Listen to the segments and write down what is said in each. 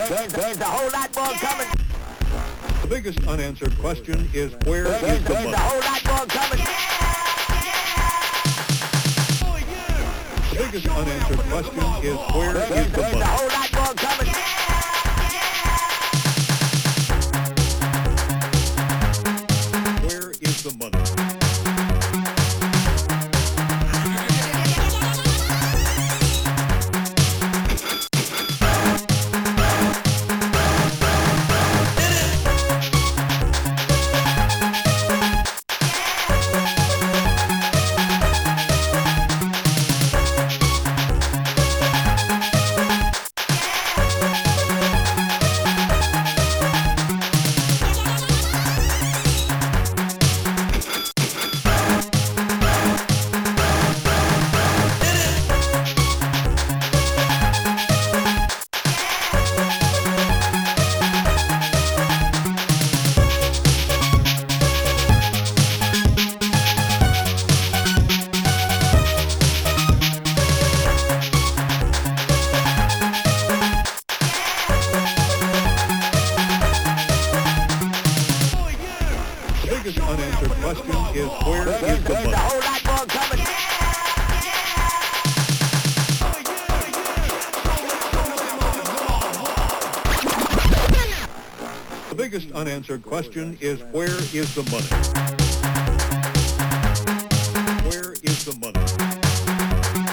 There's a whole lot more coming. The biggest unanswered question is where is the There's a money? whole lot more coming. The biggest unanswered question is where is the There's a money? whole lot more coming. Where is the money? The biggest unanswered question is where is the There's a money? whole lot more coming. The biggest unanswered question is where is the money? Where is the money?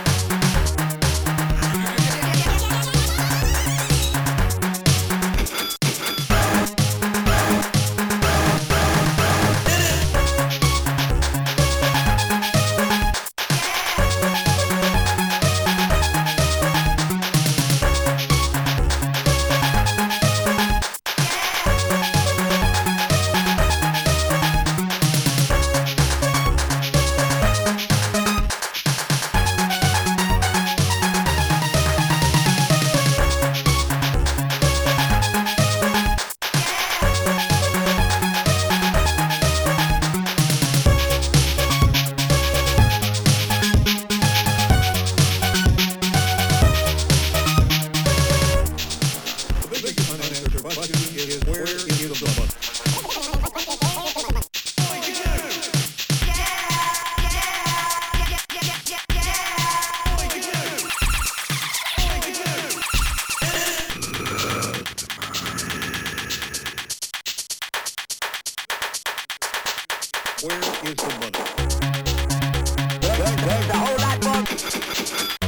The biggest unanswered question is where is the money? Where is the money? There's a whole lot more.